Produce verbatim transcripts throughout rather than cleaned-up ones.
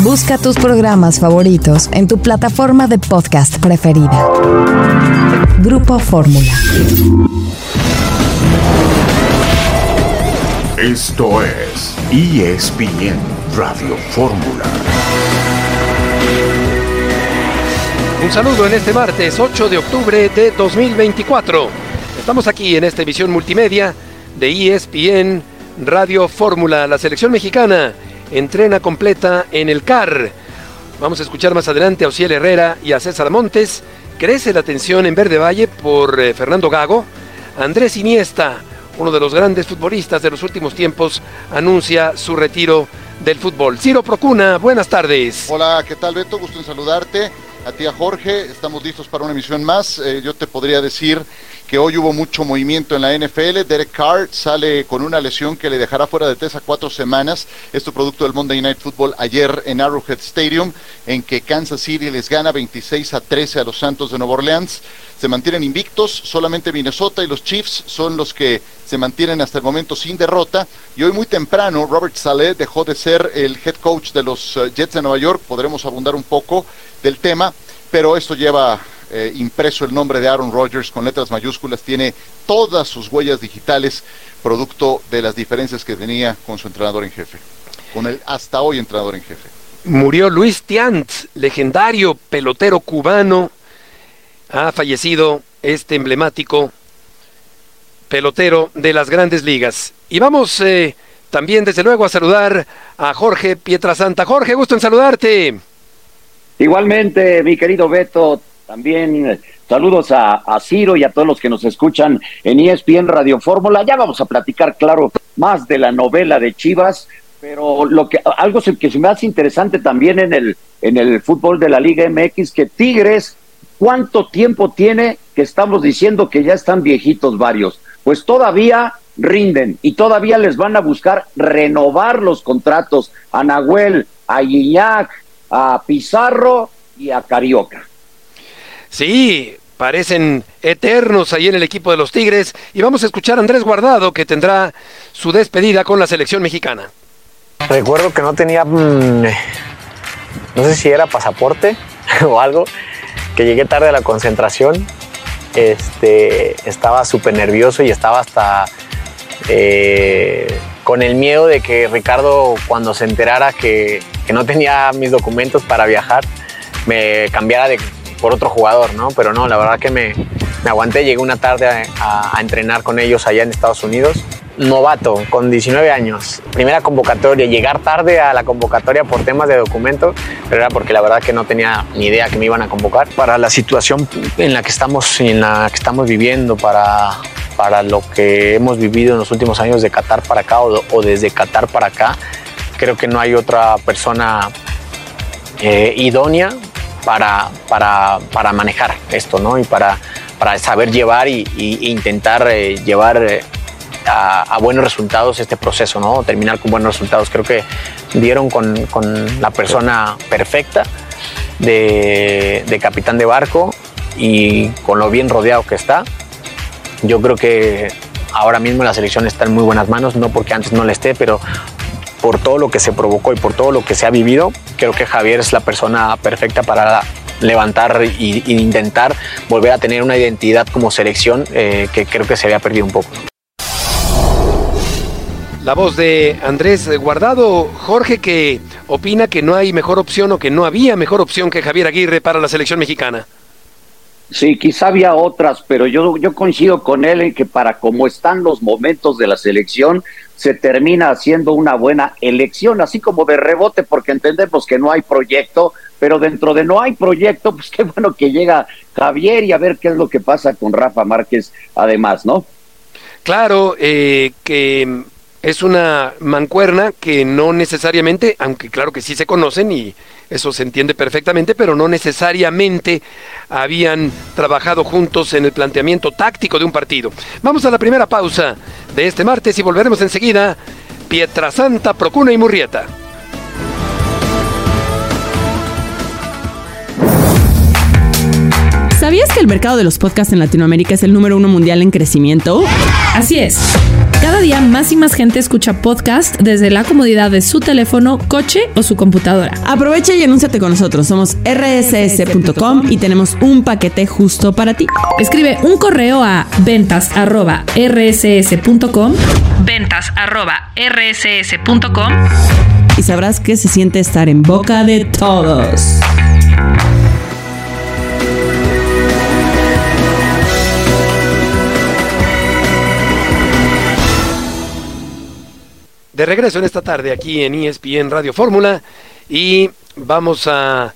Busca tus programas favoritos en tu plataforma de podcast preferida. Grupo Fórmula. Esto es E S P N Radio Fórmula. Un saludo en este martes ocho de octubre de dos mil veinticuatro. Estamos aquí en esta emisión multimedia de E S P N Radio Fórmula. La selección mexicana entrena completa en el C A R. Vamos a escuchar más adelante a Osiel Herrera y a César Montes. Crece la tensión en Verde Valle por eh, Fernando Gago. Andrés Iniesta, uno de los grandes futbolistas de los últimos tiempos, anuncia su retiro del fútbol. Ciro Procuna, buenas tardes. Hola, ¿qué tal, Beto? Gusto en saludarte. A ti, a Jorge, estamos listos para una emisión más. Eh, yo te podría decir que hoy hubo mucho movimiento en la N F L. Derek Carr sale con una lesión que le dejará fuera de tres a cuatro semanas. Esto producto del Monday Night Football ayer en Arrowhead Stadium, en que Kansas City les gana veintiséis a trece a los Santos de Nueva Orleans. Se mantienen invictos, solamente Minnesota y los Chiefs son los que se mantienen hasta el momento sin derrota. Y hoy muy temprano, Robert Saleh dejó de ser el head coach de los uh, Jets de Nueva York. Podremos abundar un poco del tema, pero esto lleva eh, impreso el nombre de Aaron Rodgers con letras mayúsculas. Tiene todas sus huellas digitales, producto de las diferencias que tenía con su entrenador en jefe, con el hasta hoy entrenador en jefe. Murió Luis Tiant, legendario pelotero cubano. Ha fallecido este emblemático pelotero de las grandes ligas. Y vamos eh, también desde luego a saludar a Jorge Pietrasanta. Jorge, gusto en saludarte. Igualmente, mi querido Beto, también saludos a, a Ciro y a todos los que nos escuchan en E S P N Radio Fórmula. Ya vamos a platicar, claro, más de la novela de Chivas, pero lo que algo que se me hace interesante también en el en el fútbol de la Liga M X, que Tigres, ¿cuánto tiempo tiene que estamos diciendo que ya están viejitos varios? Pues todavía rinden y todavía les van a buscar renovar los contratos a Nahuel, a Gignac, a Pizarro y a Carioca. Sí, parecen eternos ahí en el equipo de los Tigres. Y vamos a escuchar a Andrés Guardado, que tendrá su despedida con la selección mexicana. Recuerdo que no tenía, mmm, no sé si era pasaporte o algo, que llegué tarde a la concentración. Este, estaba súper nervioso y estaba hasta eh, con el miedo de que Ricardo, cuando se enterara que, que no tenía mis documentos para viajar, me cambiara de, por otro jugador, ¿no? Pero no, la verdad que me, me aguanté. Llegué una tarde a, a, a entrenar con ellos allá en Estados Unidos. Novato, con diecinueve años, primera convocatoria, llegar tarde a la convocatoria por temas de documentos, pero era porque la verdad que no tenía ni idea que me iban a convocar. Para la situación en la que estamos, en la que estamos viviendo, para, para lo que hemos vivido en los últimos años de Qatar para acá o, o desde Qatar para acá, creo que no hay otra persona eh, idónea para, para, para manejar esto, ¿no? Y para, para saber llevar y, y, e intentar eh, llevar eh, A, a buenos resultados este proceso, ¿no? Terminar con buenos resultados. Creo que dieron con, con la persona perfecta de, de capitán de barco y con lo bien rodeado que está. Yo creo que ahora mismo la selección está en muy buenas manos, no porque antes no le esté, pero por todo lo que se provocó y por todo lo que se ha vivido, creo que Javier es la persona perfecta para levantar y, y intentar volver a tener una identidad como selección eh, que creo que se había perdido un poco. La voz de Andrés Guardado. Jorge, que opina que no hay mejor opción o que no había mejor opción que Javier Aguirre para la selección mexicana. Sí, quizá había otras, pero yo, yo coincido con él en que para cómo están los momentos de la selección, se termina haciendo una buena elección, así como de rebote, porque entendemos que no hay proyecto, pero dentro de no hay proyecto, pues qué bueno que llega Javier y a ver qué es lo que pasa con Rafa Márquez además, ¿no? Claro, eh, que es una mancuerna que no necesariamente, aunque claro que sí se conocen y eso se entiende perfectamente, pero no necesariamente habían trabajado juntos en el planteamiento táctico de un partido. Vamos a la primera pausa de este martes y volveremos enseguida. Pietrasanta, Procuna y Murrieta. ¿Sabías que el mercado de los podcasts en Latinoamérica es el número uno mundial en crecimiento? Así es. Cada día más y más gente escucha podcast desde la comodidad de su teléfono, coche o su computadora. Aprovecha y anúnciate con nosotros. Somos erre ese ese punto com y tenemos un paquete justo para ti. Escribe un correo a ventas arroba erre ese ese punto com, ventas arroba erre ese ese punto com, y sabrás que se siente estar en boca de todos. De regreso en esta tarde aquí en E S P N Radio Fórmula y vamos a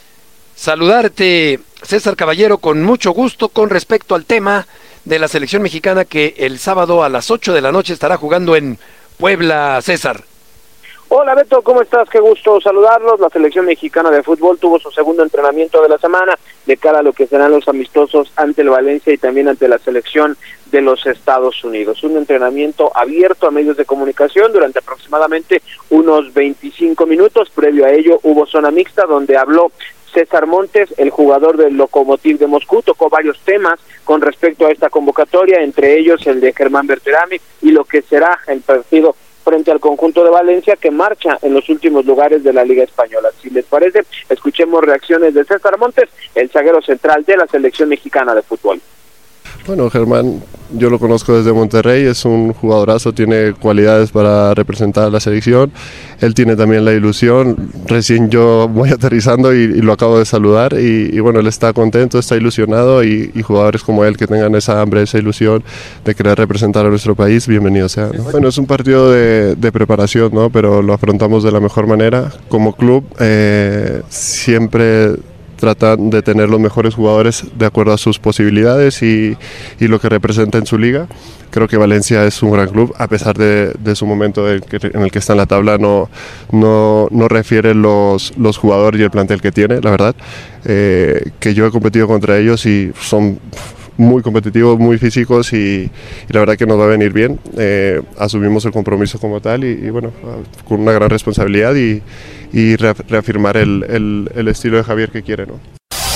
saludarte, César Caballero, con mucho gusto con respecto al tema de la selección mexicana que el sábado a las ocho de la noche estará jugando en Puebla. César. Hola Beto, ¿cómo estás? Qué gusto saludarlos. La selección mexicana de fútbol tuvo su segundo entrenamiento de la semana de cara a lo que serán los amistosos ante el Valencia y también ante la selección de los Estados Unidos. Un entrenamiento abierto a medios de comunicación durante aproximadamente unos veinticinco minutos. Previo a ello hubo zona mixta donde habló César Montes, el jugador del Lokomotiv de Moscú. Tocó varios temas con respecto a esta convocatoria, entre ellos el de Germán Berterame y lo que será el partido frente al conjunto de Valencia, que marcha en los últimos lugares de la Liga Española. Si les parece, escuchemos reacciones de César Montes, el zaguero central de la selección mexicana de fútbol. Bueno, Germán, yo lo conozco desde Monterrey, es un jugadorazo, tiene cualidades para representar a la selección, él tiene también la ilusión, recién yo voy aterrizando y, y lo acabo de saludar y, y bueno, él está contento, está ilusionado y, y jugadores como él que tengan esa hambre, esa ilusión de querer representar a nuestro país, bienvenido sea, ¿no? Bueno, es un partido de, de preparación, ¿no? Pero lo afrontamos de la mejor manera. Como club eh, siempre tratan de tener los mejores jugadores de acuerdo a sus posibilidades y, y lo que representa en su liga. Creo que Valencia es un gran club, a pesar de, de su momento en, que, en el que está en la tabla, no, no, no refiere los, los jugadores y el plantel que tiene, la verdad. Eh, que yo he competido contra ellos y son muy competitivos, muy físicos y, y la verdad que nos va a venir bien. Eh, asumimos el compromiso como tal y, y bueno, con una gran responsabilidad y, y reafirmar el, el, el estilo de Javier que quiere, ¿no?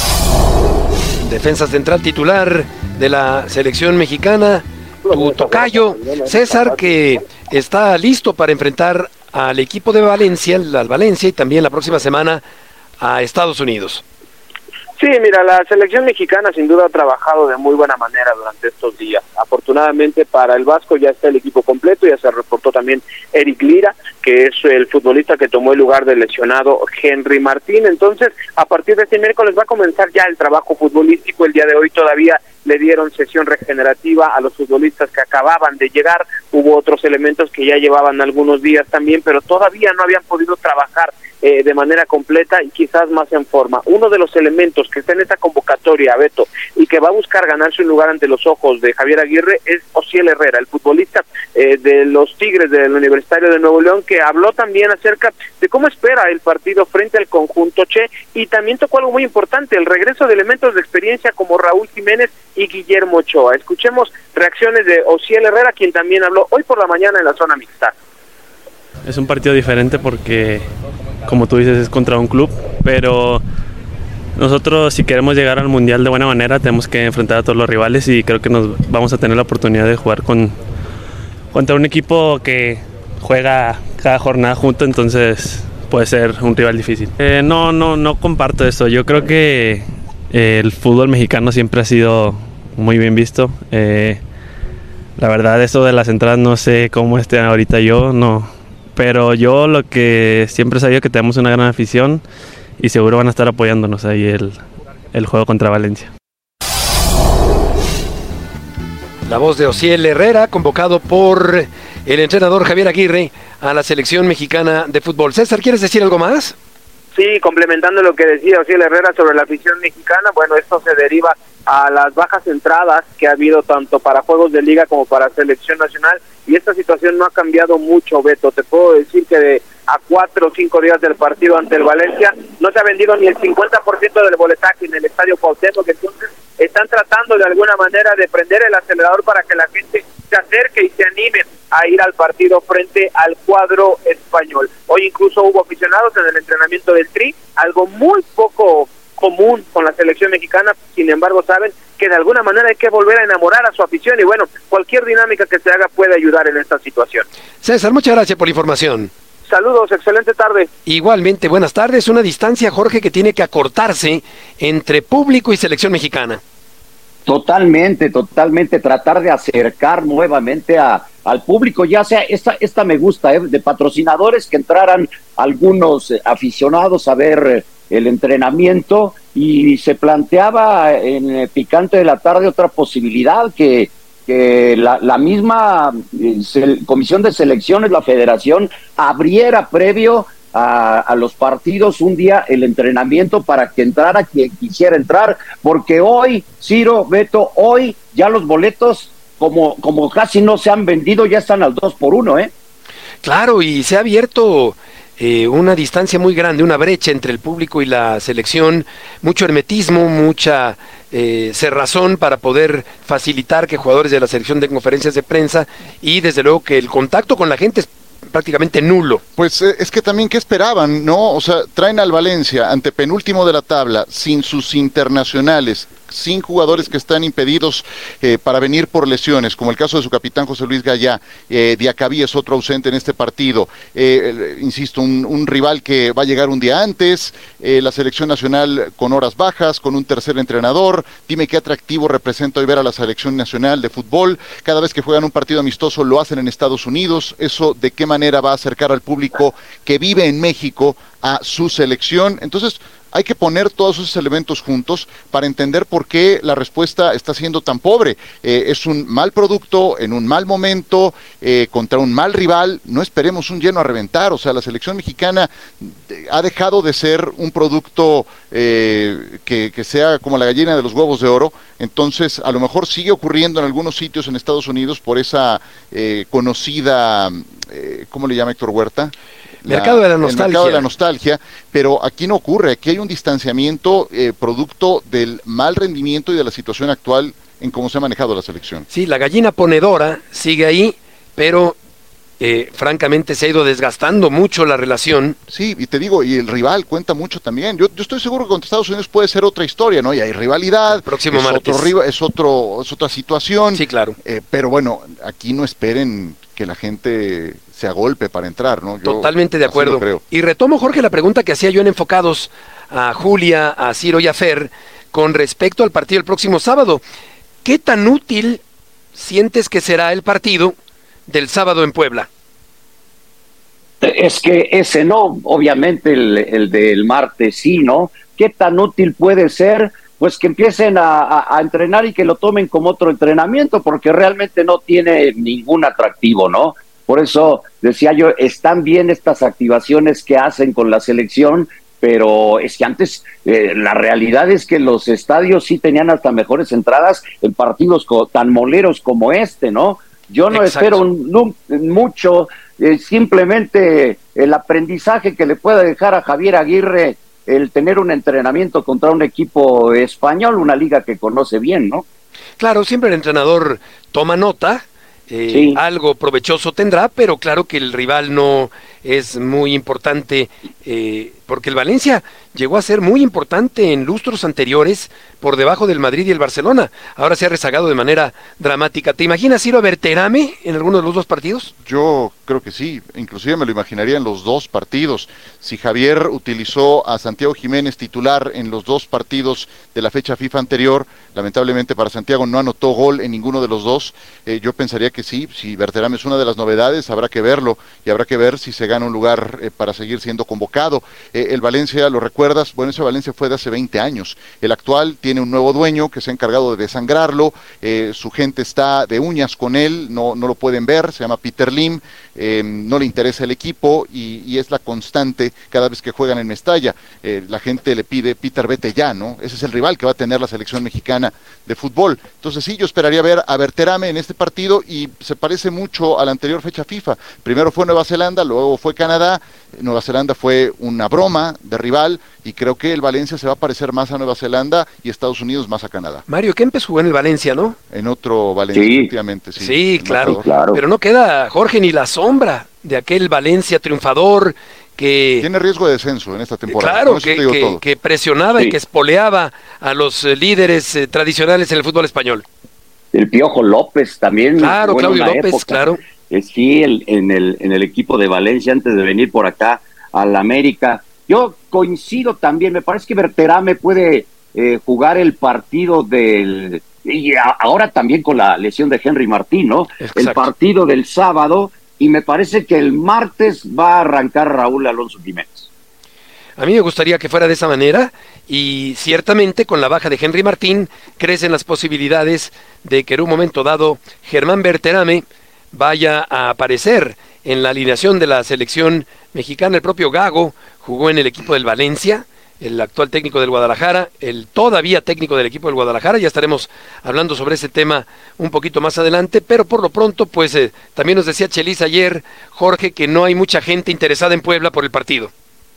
Defensa central titular de la selección mexicana, tu tocayo, César, que está listo para enfrentar al equipo de Valencia, al Valencia y también la próxima semana a Estados Unidos. Sí, mira, la selección mexicana sin duda ha trabajado de muy buena manera durante estos días. Afortunadamente para el Vasco ya está el equipo completo, ya se reportó también Eric Lira, que es el futbolista que tomó el lugar del lesionado Henry Martín. Entonces, a partir de este miércoles va a comenzar ya el trabajo futbolístico. El día de hoy todavía le dieron sesión regenerativa a los futbolistas que acababan de llegar. Hubo otros elementos que ya llevaban algunos días también, pero todavía no habían podido trabajar Eh, de manera completa y quizás más en forma. Uno de los elementos que está en esta convocatoria, Beto, y que va a buscar ganarse un lugar ante los ojos de Javier Aguirre es Osiel Herrera, el futbolista eh, de los Tigres del Universitario de Nuevo León, que habló también acerca de cómo espera el partido frente al conjunto Che, y también tocó algo muy importante, el regreso de elementos de experiencia como Raúl Jiménez y Guillermo Ochoa. Escuchemos reacciones de Osiel Herrera, quien también habló hoy por la mañana en la zona mixta. Es un partido diferente porque, como tú dices, es contra un club, pero nosotros, si queremos llegar al Mundial de buena manera, tenemos que enfrentar a todos los rivales y creo que nos vamos a tener la oportunidad de jugar con contra un equipo que juega cada jornada junto, entonces puede ser un rival difícil. Eh, no, no, no comparto eso. Yo creo que eh, el fútbol mexicano siempre ha sido muy bien visto. Eh, la verdad, eso de las entradas no sé cómo esté ahorita yo, no. Pero yo lo que siempre he sabido es que tenemos una gran afición y seguro van a estar apoyándonos ahí el, el juego contra Valencia. La voz de Osiel Herrera, convocado por el entrenador Javier Aguirre a la selección mexicana de fútbol. César, ¿quieres decir algo más? Sí, complementando lo que decía Osiel Herrera sobre la afición mexicana, bueno, esto se deriva a las bajas entradas que ha habido tanto para juegos de liga como para selección nacional, y esta situación no ha cambiado mucho, Beto. Te puedo decir que de a cuatro o cinco días del partido ante el Valencia no se ha vendido ni el cincuenta por ciento del boletaje en el Estadio Cuauhtémoc, que entonces están tratando de alguna manera de prender el acelerador para que la gente se acerque y se anime a ir al partido frente al cuadro español. Hoy incluso hubo aficionados en el entrenamiento del Tri, algo muy poco común con la selección mexicana, sin embargo saben que de alguna manera hay que volver a enamorar a su afición y bueno, cualquier dinámica que se haga puede ayudar en esta situación. César, muchas gracias por la información. Saludos, excelente tarde. Igualmente, buenas tardes. Una distancia, Jorge, que tiene que acortarse entre público y selección mexicana. Totalmente, totalmente, tratar de acercar nuevamente a, al público, ya sea, esta, esta me gusta, ¿eh? De patrocinadores, que entraran algunos eh, aficionados a ver eh, el entrenamiento, y se planteaba en eh, Picante de la Tarde otra posibilidad, que, que la, la misma eh, se, Comisión de Selecciones, la Federación, abriera previo A, a los partidos un día el entrenamiento para que entrara quien quisiera entrar, porque hoy, Ciro, Beto, hoy ya los boletos, como, como casi no se han vendido, ya están al dos por uno, ¿eh? Claro, y se ha abierto eh, una distancia muy grande, una brecha entre el público y la selección, mucho hermetismo, mucha eh, cerrazón para poder facilitar que jugadores de la selección den conferencias de prensa, y desde luego que el contacto con la gente es prácticamente nulo. Pues eh, es que también, ¿qué esperaban, no? O sea, traen al Valencia, antepenúltimo de la tabla, sin sus internacionales, sin jugadores que están impedidos eh, para venir por lesiones, como el caso de su capitán José Luis Gallá. eh, Diacabí es otro ausente en este partido, eh, insisto, un, un rival que va a llegar un día antes, eh, la selección nacional con horas bajas, con un tercer entrenador. Dime qué atractivo representa hoy ver a la selección nacional de fútbol. Cada vez que juegan un partido amistoso lo hacen en Estados Unidos. Eso de qué manera va a acercar al público que vive en México a su selección. Entonces hay que poner todos esos elementos juntos para entender por qué la respuesta está siendo tan pobre. Eh, es un mal producto, en un mal momento, eh, contra un mal rival. No esperemos un lleno a reventar. O sea, la selección mexicana ha dejado de ser un producto eh, que, que sea como la gallina de los huevos de oro. Entonces, a lo mejor sigue ocurriendo en algunos sitios en Estados Unidos por esa eh, conocida, eh, ¿cómo le llama Héctor Huerta? La, mercado de la nostalgia. El mercado de la nostalgia, pero aquí no ocurre. Aquí hay un distanciamiento eh, producto del mal rendimiento y de la situación actual en cómo se ha manejado la selección. Sí, la gallina ponedora sigue ahí, pero eh, francamente se ha ido desgastando mucho la relación. Sí, y te digo, y el rival cuenta mucho también. Yo, yo estoy seguro que contra Estados Unidos puede ser otra historia, ¿no? Y hay rivalidad, el próximo es, martes. Otro, es, otro, es otra situación. Sí, claro. Eh, pero bueno, aquí no esperen que la gente se agolpe para entrar, ¿no? Yo totalmente de acuerdo. Creo. Y retomo, Jorge, la pregunta que hacía yo en Enfocados a Julia, a Ciro y a Fer, con respecto al partido el próximo sábado. ¿Qué tan útil sientes que será el partido del sábado en Puebla? Es que ese no, obviamente el, el del martes sí, ¿no? ¿Qué tan útil puede ser? Pues que empiecen a, a, a entrenar y que lo tomen como otro entrenamiento, porque realmente no tiene ningún atractivo, ¿no? Por eso decía yo, están bien estas activaciones que hacen con la selección, pero es que antes eh, la realidad es que los estadios sí tenían hasta mejores entradas en partidos co- tan moleros como este, ¿no? Yo no Exacto. espero un, un, mucho, eh, simplemente el aprendizaje que le pueda dejar a Javier Aguirre el tener un entrenamiento contra un equipo español, una liga que conoce bien, ¿no? Claro, siempre el entrenador toma nota, eh, sí. algo provechoso tendrá, pero claro que el rival no es muy importante, eh, porque el Valencia llegó a ser muy importante en lustros anteriores por debajo del Madrid y el Barcelona. Ahora se ha rezagado de manera dramática. ¿Te imaginas ir a Berterame en alguno de los dos partidos? Yo creo que sí, inclusive me lo imaginaría en los dos partidos. Si Javier utilizó a Santiago Jiménez titular en los dos partidos de la fecha FIFA anterior, lamentablemente para Santiago no anotó gol en ninguno de los dos, eh, yo pensaría que sí, si Berterame es una de las novedades, habrá que verlo, y habrá que ver si se gana un lugar eh, para seguir siendo convocado. Eh, el Valencia, ¿lo recuerdas? Bueno, ese Valencia fue de hace veinte años. El actual tiene un nuevo dueño que se ha encargado de desangrarlo, eh, su gente está de uñas con él, no, no lo pueden ver, se llama Peter Lim, eh, no le interesa el equipo y, y es la constante cada vez que juegan en Mestalla. Eh, la gente le pide, Peter, vete ya, ¿no? Ese es el rival que va a tener la selección mexicana de fútbol. Entonces sí, yo esperaría ver a Berterame en este partido y se parece mucho a la anterior fecha FIFA. Primero fue Nueva Zelanda, luego fue Canadá. Nueva Zelanda fue una broma de rival y creo que el Valencia se va a parecer más a Nueva Zelanda y Estados Unidos más a Canadá. Mario Kempes jugó en el Valencia, ¿no? En otro Valencia, sí. efectivamente, sí. Sí, claro, claro, pero no queda, Jorge, ni la sombra de aquel Valencia triunfador que... Tiene riesgo de descenso en esta temporada. Claro, que, que, que presionaba sí. y que espoleaba a los eh, líderes eh, tradicionales en el fútbol español. El Piojo López también. Claro, Claudio López, época. claro. Eh, sí, el, en, el, en el equipo de Valencia antes de venir por acá al América. Yo coincido también, me parece que Berterame puede eh, jugar el partido del... Y a, ahora también con la lesión de Henry Martín, ¿no? Exacto. El partido del sábado, y me parece que el martes va a arrancar Raúl Alonso Jiménez. A mí me gustaría que fuera de esa manera, y ciertamente con la baja de Henry Martín crecen las posibilidades de que en un momento dado Germán Berterame vaya a aparecer en la alineación de la selección mexicana. El propio Gago jugó en el equipo del Valencia, el actual técnico del Guadalajara, el todavía técnico del equipo del Guadalajara. Ya estaremos hablando sobre ese tema un poquito más adelante, pero por lo pronto, pues eh, también nos decía Chelis ayer, Jorge, que no hay mucha gente interesada en Puebla por el partido.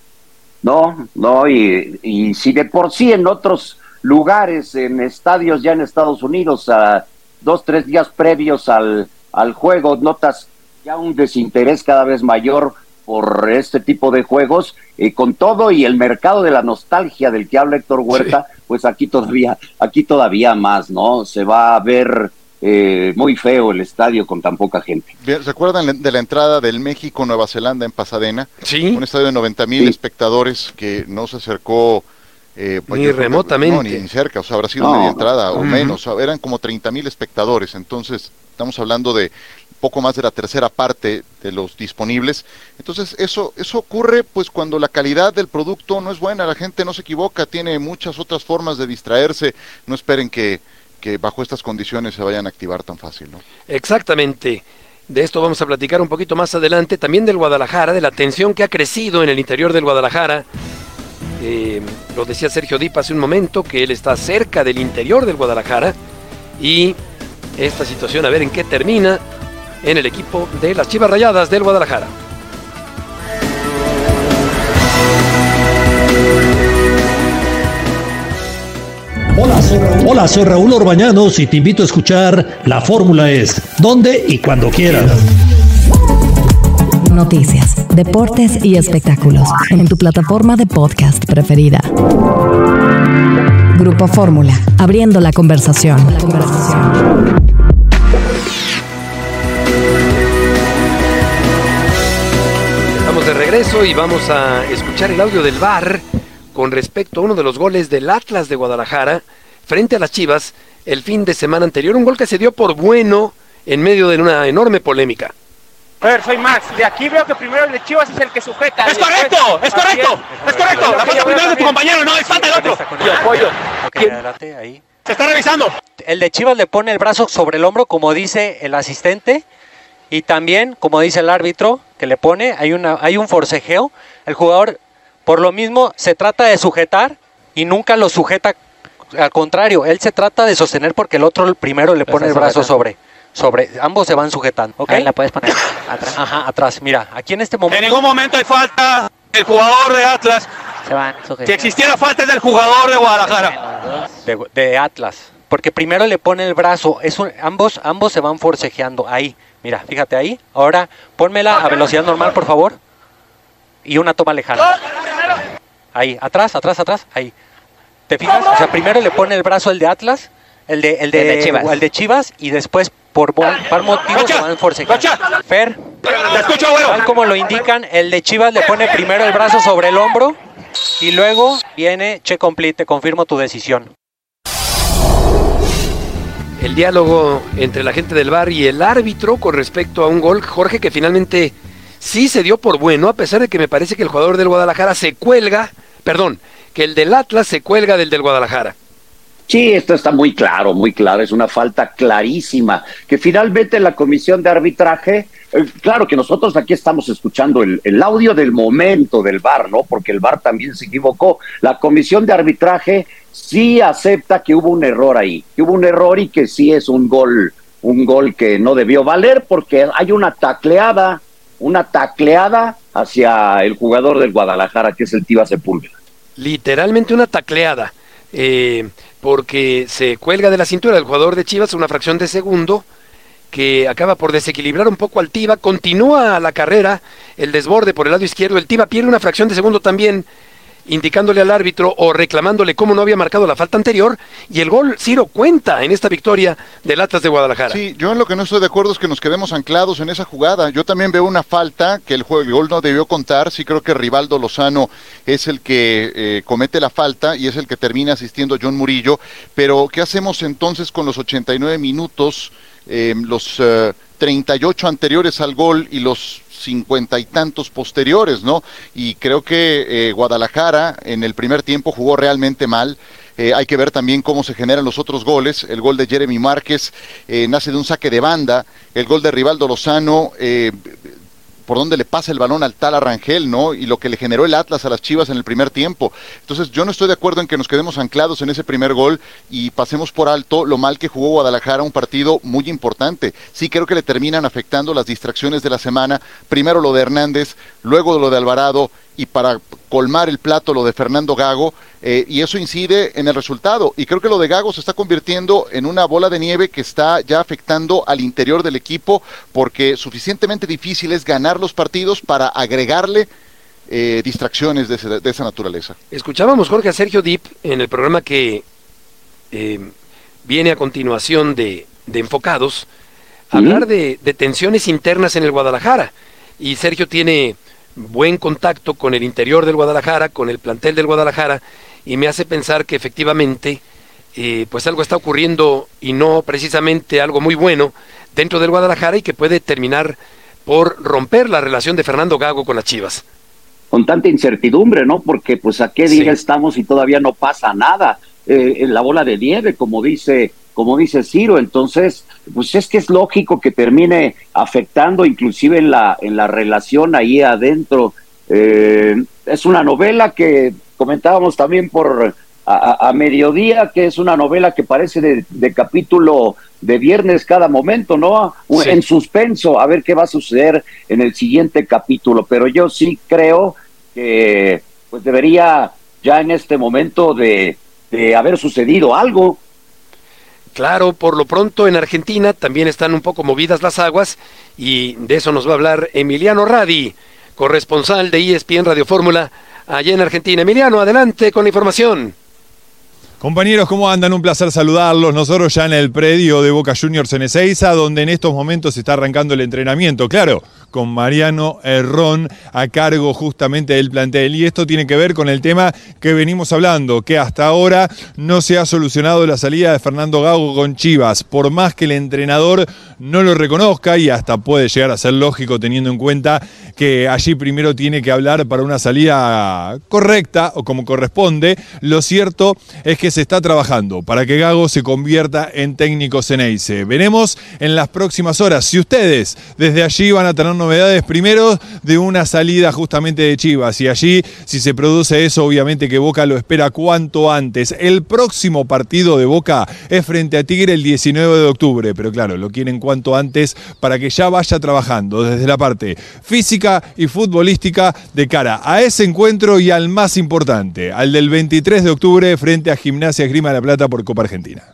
No, no, y, y si de por sí en otros lugares, en estadios ya en Estados Unidos, a dos, tres días previos al, al juego, notas ya un desinterés cada vez mayor por este tipo de juegos, eh, con todo y el mercado de la nostalgia del que habla Héctor Huerta, sí. pues aquí todavía, aquí todavía más, ¿no? Se va a ver eh, muy feo el estadio con tan poca gente. ¿Se acuerdan de la entrada del México-Nueva Zelanda en Pasadena? Sí. Un estadio de noventa mil sí. espectadores que no se acercó eh, pues ni remotamente. Que, no, ni cerca, o sea, habrá sido no. media entrada o uh-huh. menos, o sea, eran como treinta mil espectadores, entonces estamos hablando de poco más de la tercera parte de los disponibles. Entonces eso eso ocurre pues cuando la calidad del producto no es buena, la gente no se equivoca, tiene muchas otras formas de distraerse, no esperen que, que bajo estas condiciones se vayan a activar tan fácil, ¿no? Exactamente. De esto vamos a platicar un poquito más adelante, también del Guadalajara, de la tensión que ha crecido en el interior del Guadalajara. Eh, lo decía Sergio Dip hace un momento, que él está cerca del interior del Guadalajara, y esta situación a ver en qué termina en el equipo de las Chivas Rayadas del Guadalajara. Hola soy, Raúl. Hola, soy Raúl Orbañanos y te invito a escuchar La Fórmula Es, donde y cuando quieras. Noticias, deportes y espectáculos en tu plataforma de podcast preferida. Grupo Fórmula, abriendo la conversación. La conversación. Estamos de regreso y vamos a escuchar el audio del V A R con respecto a uno de los goles del Atlas de Guadalajara frente a las Chivas el fin de semana anterior. Un gol que se dio por bueno en medio de una enorme polémica. A ver, soy Max. De aquí veo que primero el de Chivas es el que sujeta. ¡Es correcto! ¡Es correcto! ¡Es correcto! La falta primero de tu compañero, no, es falta del otro. Yo apoyo. Ok, adelante, ahí. Se está revisando. El de Chivas le pone el brazo sobre el hombro, como dice el asistente, y también, como dice el árbitro, que le pone, hay, una, hay un forcejeo. El jugador, por lo mismo, se trata de sujetar y nunca lo sujeta. Al contrario, él se trata de sostener porque el otro primero le pone el brazo sobre... sobre ambos se van sujetando. ¿Okay? Ahí la puedes poner atrás. Ajá, atrás. Mira, aquí en este momento... En ningún momento hay falta del jugador de Atlas. Se van sujetando. Si existiera falta es del jugador de Guadalajara. De, de Atlas. Porque primero le pone el brazo. Es un, ambos, ambos se van forcejeando. Ahí. Mira, fíjate ahí. Ahora, pónmela a velocidad normal, por favor. Y una toma lejana. Ahí, atrás, atrás, atrás. Ahí. ¿Te fijas? O sea, primero le pone el brazo el de Atlas, el de, el de, el de Chivas. El de Chivas, y después por par motivos se van forcejeando. Fer, te escucho, bueno. Tal como lo indican, el de Chivas le pone primero el brazo sobre el hombro y luego viene che complete, confirmo tu decisión. El diálogo entre la gente del V A R y el árbitro con respecto a un gol, Jorge, que finalmente sí se dio por bueno, a pesar de que me parece que el jugador del Guadalajara se cuelga, perdón, que el del Atlas se cuelga del del Guadalajara. Sí, esto está muy claro, muy claro, es una falta clarísima, que finalmente la comisión de arbitraje, eh, claro que nosotros aquí estamos escuchando el, el audio del momento del V A R, ¿no? Porque el V A R también se equivocó. La comisión de arbitraje sí acepta que hubo un error ahí, que hubo un error y que sí es un gol, un gol que no debió valer porque hay una tacleada, una tacleada hacia el jugador del Guadalajara, que es el Tiva Sepúlveda. Literalmente una tacleada. Eh, porque se cuelga de la cintura del jugador de Chivas una fracción de segundo que acaba por desequilibrar un poco al Tiva, continúa la carrera, el desborde por el lado izquierdo, el Tiva pierde una fracción de segundo también, indicándole al árbitro o reclamándole cómo no había marcado la falta anterior, y el gol, Ciro, cuenta en esta victoria del Atlas de Guadalajara. Sí, yo en lo que no estoy de acuerdo es que nos quedemos anclados en esa jugada. Yo también veo una falta que el, juego, el gol no debió contar. Sí creo que Rivaldo Lozano es el que eh, comete la falta y es el que termina asistiendo a John Murillo, pero ¿qué hacemos entonces con los ochenta y nueve minutos, eh, los eh, treinta y ocho anteriores al gol y los cincuenta y tantos posteriores, ¿no? Y creo que eh, Guadalajara en el primer tiempo jugó realmente mal. Eh, hay que ver también cómo se generan los otros goles. El gol de Jeremy Márquez eh, nace de un saque de banda. El gol de Rivaldo Lozano, eh, por donde le pasa el balón al Tala Rangel, ¿no? Y lo que le generó el Atlas a las Chivas en el primer tiempo. Entonces yo no estoy de acuerdo en que nos quedemos anclados en ese primer gol y pasemos por alto lo mal que jugó Guadalajara, un partido muy importante. Sí creo que le terminan afectando las distracciones de la semana, primero lo de Hernández, luego lo de Alvarado, y para colmar el plato lo de Fernando Gago, eh, y eso incide en el resultado, y creo que lo de Gago se está convirtiendo en una bola de nieve que está ya afectando al interior del equipo, porque suficientemente difícil es ganar los partidos para agregarle eh, distracciones de, ese, de esa naturaleza. Escuchábamos, Jorge, a Sergio Dip en el programa que eh, viene a continuación de, de Enfocados, ¿Mm? hablar de, de tensiones internas en el Guadalajara, y Sergio tiene buen contacto con el interior del Guadalajara, con el plantel del Guadalajara, y me hace pensar que efectivamente eh, pues algo está ocurriendo y no precisamente algo muy bueno dentro del Guadalajara, y que puede terminar por romper la relación de Fernando Gago con las Chivas. Con tanta incertidumbre, ¿no? Porque pues a qué día sí. estamos y todavía no pasa nada, eh, en la bola de nieve, como dice como dice Ciro. Entonces pues es que es lógico que termine afectando inclusive en la en la relación ahí adentro. Eh, es una novela que comentábamos también por a, a mediodía, que es una novela que parece de, de capítulo de viernes cada momento, ¿no? Sí. En suspenso, a ver qué va a suceder en el siguiente capítulo, pero yo sí creo que pues debería ya en este momento de, de haber sucedido algo. Claro, por lo pronto en Argentina también están un poco movidas las aguas, y de eso nos va a hablar Emiliano Radi, corresponsal de E S P N Radio Fórmula allá en Argentina. Emiliano, adelante con la información. Compañeros, ¿cómo andan? Un placer saludarlos. Nosotros ya en el predio de Boca Juniors en Ezeiza, donde en estos momentos se está arrancando el entrenamiento. Claro, con Mariano Herrón a cargo justamente del plantel. Y esto tiene que ver con el tema que venimos hablando, que hasta ahora no se ha solucionado la salida de Fernando Gago con Chivas. Por más que el entrenador no lo reconozca, y hasta puede llegar a ser lógico teniendo en cuenta que allí primero tiene que hablar para una salida correcta o como corresponde, lo cierto es que se está trabajando para que Gago se convierta en técnico Ceneice. Veremos en las próximas horas si ustedes desde allí van a tener novedades primero de una salida justamente de Chivas, y allí si se produce eso, obviamente que Boca lo espera cuanto antes. El próximo partido de Boca es frente a Tigre el diecinueve de octubre, pero claro, lo quieren cuanto antes para que ya vaya trabajando desde la parte física y futbolística de cara a ese encuentro y al más importante, al del veintitrés de octubre frente a Gimnasia Esgrima de la Plata por Copa Argentina.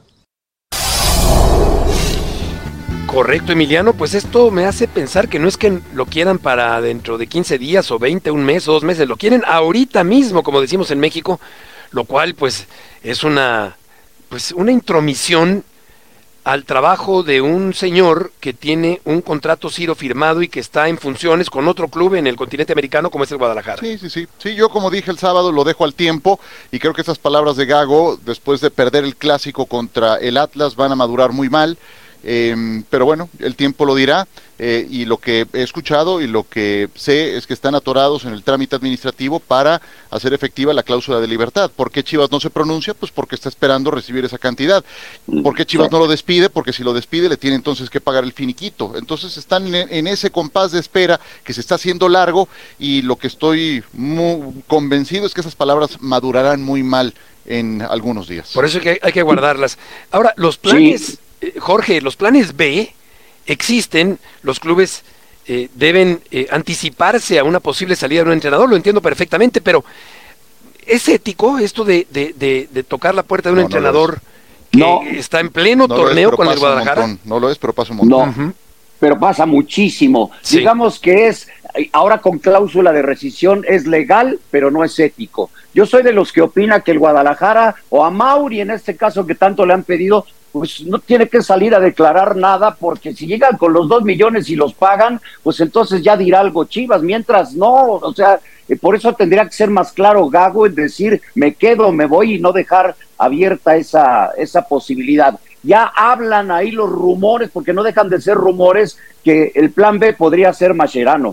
Correcto, Emiliano, pues esto me hace pensar que no es que lo quieran para dentro de quince días o veinte, un mes o dos meses, lo quieren ahorita mismo, como decimos en México, lo cual pues es una, pues, una intromisión al trabajo de un señor que tiene un contrato Ciro firmado y que está en funciones con otro club en el continente americano como es el Guadalajara. Sí, sí, sí. Sí, yo como dije el sábado lo dejo al tiempo, y creo que esas palabras de Gago después de perder el clásico contra el Atlas van a madurar muy mal. Eh, pero bueno, el tiempo lo dirá, eh, y lo que he escuchado y lo que sé es que están atorados en el trámite administrativo para hacer efectiva la cláusula de libertad. ¿Por qué Chivas no se pronuncia? Pues porque está esperando recibir esa cantidad. ¿Por qué Chivas no lo despide? Porque si lo despide le tiene entonces que pagar el finiquito. Entonces están en, en ese compás de espera que se está haciendo largo, y lo que estoy muy convencido es que esas palabras madurarán muy mal en algunos días. Por eso hay que, hay que guardarlas. Ahora, los planes... Sí. Jorge, los planes B existen, los clubes eh, deben eh, anticiparse a una posible salida de un entrenador, lo entiendo perfectamente, pero ¿es ético esto de, de, de, de tocar la puerta de un no, entrenador no que No. está en pleno No lo es, torneo pero con el pasa un Guadalajara. montón. No lo es, pero pasa un montón. No, pero pasa muchísimo. Sí. Digamos que es, ahora con cláusula de rescisión, es legal, pero no es ético. Yo soy de los que opina que el Guadalajara, o a Mauri en este caso que tanto le han pedido, pues no tiene que salir a declarar nada, porque si llegan con los dos millones y los pagan, pues entonces ya dirá algo Chivas, mientras no, o sea, eh, por eso tendría que ser más claro Gago en decir, me quedo, me voy, y no dejar abierta esa, esa posibilidad. Ya hablan ahí los rumores, porque no dejan de ser rumores, que el plan B podría ser Mascherano.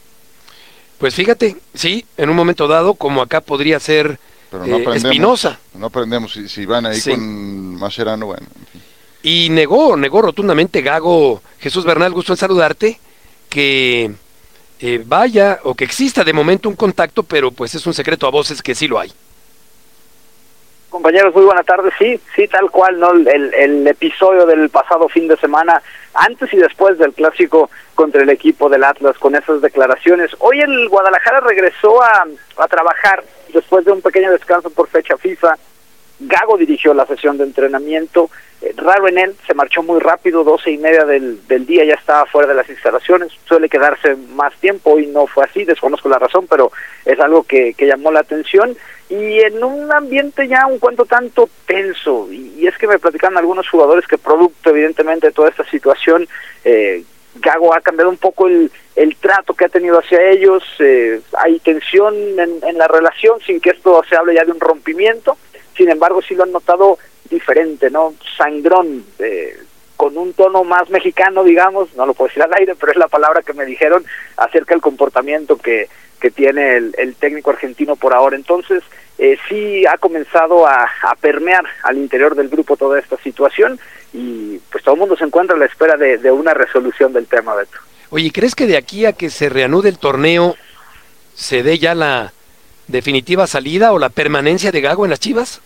Pues fíjate, sí, en un momento dado, como acá podría ser Pero no eh, aprendemos. Espinosa. No aprendemos. Si, si van ahí Sí. con Mascherano, bueno. en fin. Y negó, negó rotundamente Gago. Jesús Bernal, gusto en saludarte, que eh, vaya o que exista de momento un contacto, pero pues es un secreto a voces que sí lo hay. Compañeros, muy buenas tardes. Sí, sí, tal cual, ¿no? El, el episodio del pasado fin de semana, antes y después del clásico contra el equipo del Atlas, con esas declaraciones. Hoy el Guadalajara regresó a, a trabajar después de un pequeño descanso por fecha FIFA. Gago dirigió la sesión de entrenamiento. Eh, raro en él, se marchó muy rápido, doce y media del, del día, ya estaba fuera de las instalaciones. Suele quedarse más tiempo, hoy no fue así, desconozco la razón, pero es algo que, que llamó la atención. Y en un ambiente ya un cuanto tanto tenso, y, y es que me platicaban algunos jugadores que producto evidentemente de toda esta situación, eh, Gago ha cambiado un poco el, el trato que ha tenido hacia ellos. Eh, hay tensión en, en la relación, sin que esto se hable ya de un rompimiento. Sin embargo, sí lo han notado diferente, ¿no? Sangrón, eh, con un tono más mexicano, digamos, no lo puedo decir al aire, pero es la palabra que me dijeron acerca del comportamiento que, que tiene el, el técnico argentino por ahora. Entonces, eh, sí ha comenzado a, a permear al interior del grupo toda esta situación, y pues todo el mundo se encuentra a la espera de, de una resolución del tema, Beto. Oye, ¿crees que de aquí a que se reanude el torneo se dé ya la definitiva salida o la permanencia de Gago en las Chivas?